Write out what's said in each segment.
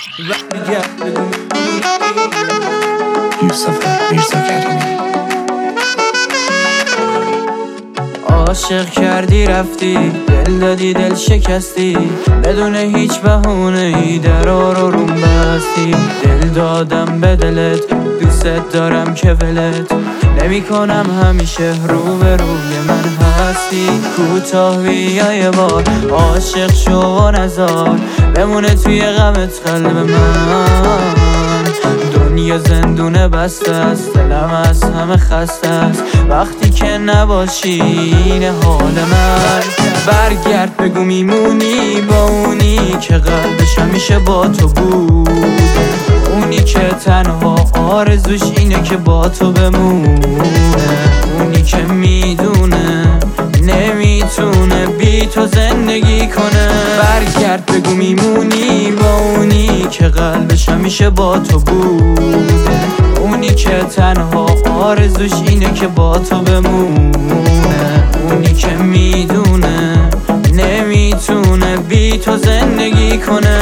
یوسف میرزا کریمی. عاشق کردی رفتی، دل دادی دل شکستی، بدون هیچ بهونه‌ای درا رو روم بستی. دل دادم به دلت، دوست دارم که ولت نمی کنم، همیشه رو به روی من هستی. کوتاه بیا یه بار، عاشق شو و نزار بمونه توی غمت قلب من. دنیا زندونه بسته است، دلم از همه خسته است وقتی که نباشی. این حال من، برگرد بگو میمونی با اونی که قلبش همیشه با تو بود، اونی که تنها آرزوش اینه که با تو بمونه، اونی که میدونه نمیتونه بی تو زندگی کنه. برگرد بگو میمونی با اونی که قلبش همیشه با تو بوده، اونی که تنها آرزوش اینه که با تو بمونه، اونی که میدونه نمیتونه بی تو زندگی کنه.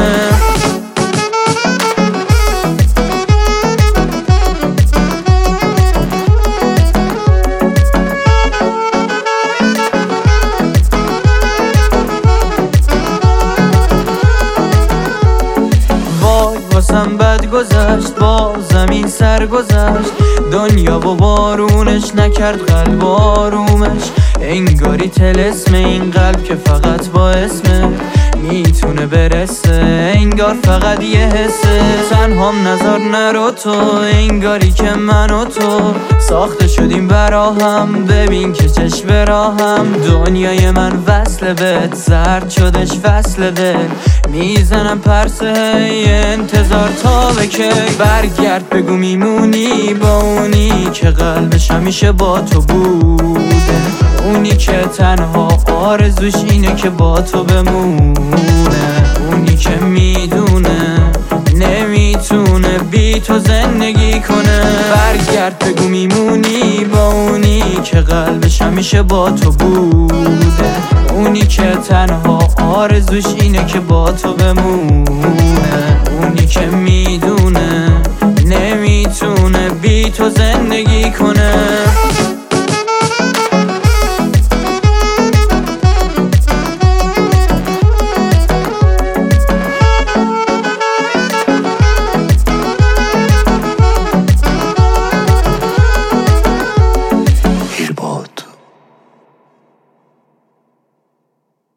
واسم بد گذشت، با زمین سر گذشت، دنیا با بارونش نکرد قلب آرومش. انگاری طلسم این قلب که فقط با اسمه میتونه برسه، انگار فقط یه حسه. تنهام نظر نرو تو، انگاری که من و تو ساخته شدیم برا هم، ببین که چشم براهم. دنیای من وصل بهت، زرد شدش فصل دل، میزنم پرسه انتظار تا به کی. برگرد بگو میمونی با اونی که قلبش همیشه با تو بوده، اونی که تنها آرزوش اینه که با تو بمونه، اونی که میدونه نمیتونه بی تو زندگی کنه. برگرد بگو میمونی با اونی که قلبش همیشه با تو بوده، اونی که تنها آرزوش اینه که با تو بمونه، اونی که میدونه نمیتونه بی تو زندگی کنه.